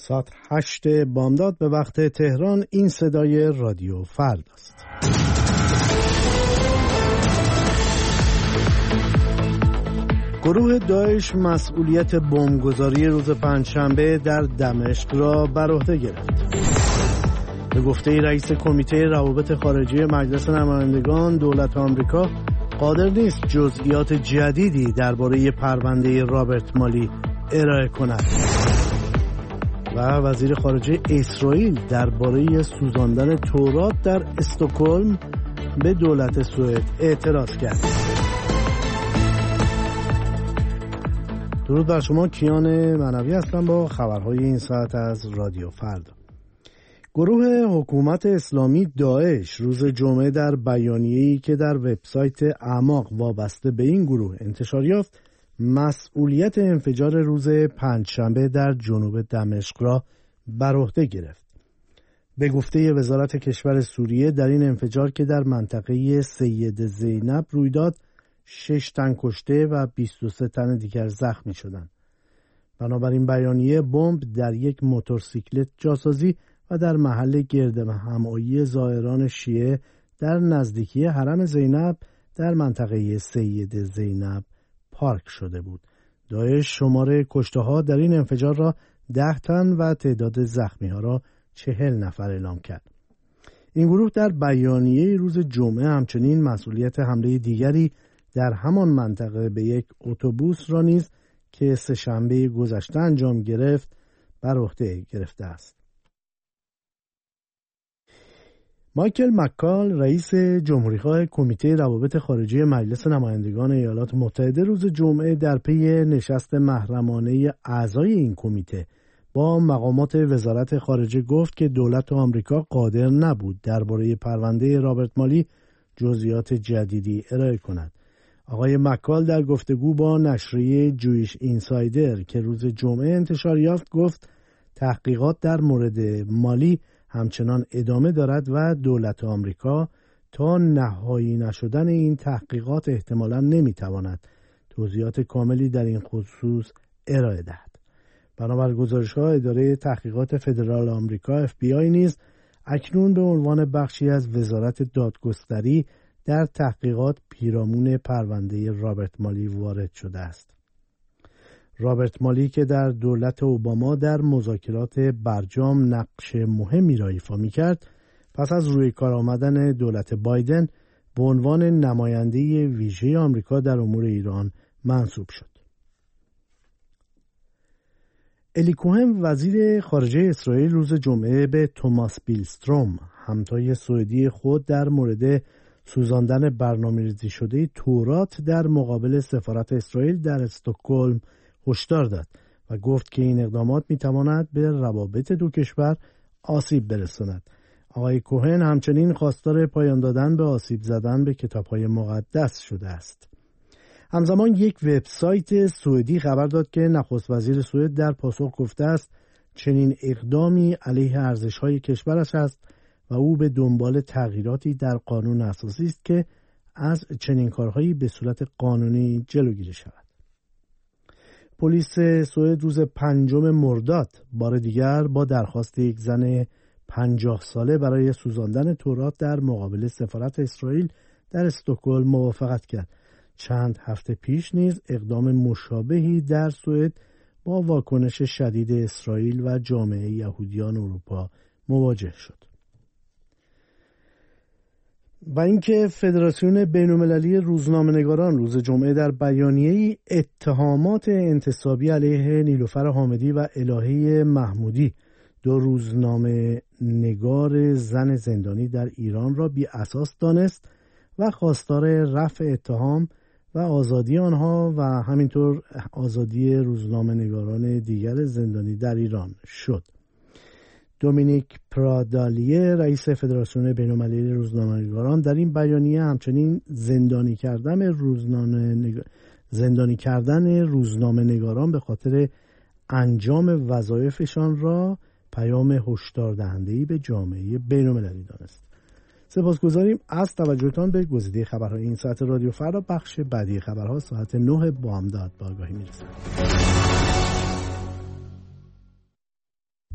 ساعت 8 بامداد به وقت تهران. این صدای رادیو فردا است. گروه داعش مسئولیت بمبگذاری روز پنجشنبه در دمشق را بر عهده گرفت. به گفته رئیس کمیته روابط خارجی مجلس نمایندگان، دولت آمریکا قادر نیست جزئیات جدیدی درباره پرونده رابرت مالی ارائه کند. و وزیر خارجه اسرائیل درباره سوزاندن تورات در استکهلم به دولت سوئد اعتراض کرد. درود بر شما، کیان منوی هستم با خبرهای این ساعت از رادیو فردا. گروه حکومت اسلامی داعش روز جمعه در بیانیه‌ای که در وبسایت اعماق وابسته به این گروه انتشار یافت، مسئولیت انفجار روز پنجشنبه در جنوب دمشق را بر عهده گرفت. به گفته وزارت کشور سوریه، در این انفجار که در منطقه سید زینب روی داد، 6 تن کشته و 23 تن دیگر زخمی شدند. بنابراین بیانیه بمب در یک موتورسیکلت جاسازی و در محل گردهمایی زائران شیعه در نزدیکی حرم زینب در منطقه سید زینب پارک شده بود. داعش شماره کشته‌ها در این انفجار را 10 تن و تعداد زخمی‌ها را 40 نفر اعلام کرد. این گروه در بیانیه روز جمعه همچنین مسئولیت حمله دیگری در همان منطقه به یک اتوبوس را نیز که سه‌شنبه گذشته انجام گرفت بر عهده گرفته است. مایکل مکال، رئیس جمهوری‌خواه کمیته روابط خارجی مجلس نمایندگان ایالات متحده، روز جمعه در پی نشست محرمانه اعضای این کمیته با مقامات وزارت خارجه گفت که دولت آمریکا قادر نبود درباره پرونده رابرت مالی جزئیات جدیدی ارائه کند. آقای مکال در گفتگو با نشریه جویش اینسایدر که روز جمعه انتشار یافت گفت تحقیقات در مورد مالی همچنان ادامه دارد و دولت آمریکا تا نهایی نشدن این تحقیقات احتمالاً نمیتواند توضیحات کاملی در این خصوص ارائه دهد. بنابر گزارش‌ها، اداره تحقیقات فدرال آمریکا FBI نیز اکنون به عنوان بخشی از وزارت دادگستری در تحقیقات پیرامون پرونده رابرت مالی وارد شده است. رابرت مالی که در دولت اوباما در مذاکرات برجام نقش مهمی را ایفا می‌کرد، پس از روی کار آمدن دولت بایدن به عنوان نماینده ویژه آمریکا در امور ایران منصوب شد. الی کوهن، وزیر خارجه اسرائیل، روز جمعه به توماس بیلستروم، همتای سوئدی خود، در مورد سوزاندن برنامه‌ریزی شده تورات در مقابل سفارت اسرائیل در استکهلم هشدار داد و گفت که این اقدامات می‌تواند به روابط دو کشور آسیب برساند. آقای کوهن همچنین خواستار پایان دادن به آسیب زدن به کتاب‌های مقدس شده است. همزمان یک وبسایت سوئدی خبر داد که نخست وزیر سوئد در پاسخ گفته است چنین اقدامی علیه ارزش‌های کشورش است و او به دنبال تغییراتی در قانون اساسی است که از چنین کارهایی به صورت قانونی جلوگیری شود. پلیس سوئد روز 5 مرداد بار دیگر با درخواست یک زن 50 ساله برای سوزاندن تورات در مقابل سفارت اسرائیل در استکهلم موافقت کرد. چند هفته پیش نیز اقدام مشابهی در سوئد با واکنش شدید اسرائیل و جامعه یهودیان اروپا مواجه شد. و اینکه فدراسیون بین‌المللی روزنامه‌نگاران روز جمعه در بیانیه‌ای اتهامات انتصابی علیه نیلوفر حامدی و الهه محمودی، دو روزنامه‌نگار زن زندانی در ایران، را بی اساس دانست و خواستار رفع اتهام و آزادی آنها و همینطور آزادی روزنامه‌نگاران دیگر زندانی در ایران شد. دومینیک پرادالیه، رئیس فدراسیون بین‌المللی روزنامه‌نگاران، در این بیانیه همچنین زندانی کردن روزنامه‌نگاران به خاطر انجام وظایفشان را پیام هشدار دهنده‌ای به جامعه بین‌المللی دانست. سپاسگزاریم از توجهتان به گزیده خبرهای این ساعت رادیو فردا. بخش بعدی خبرها ساعت 9 بامداد به آگاهی می‌رسد.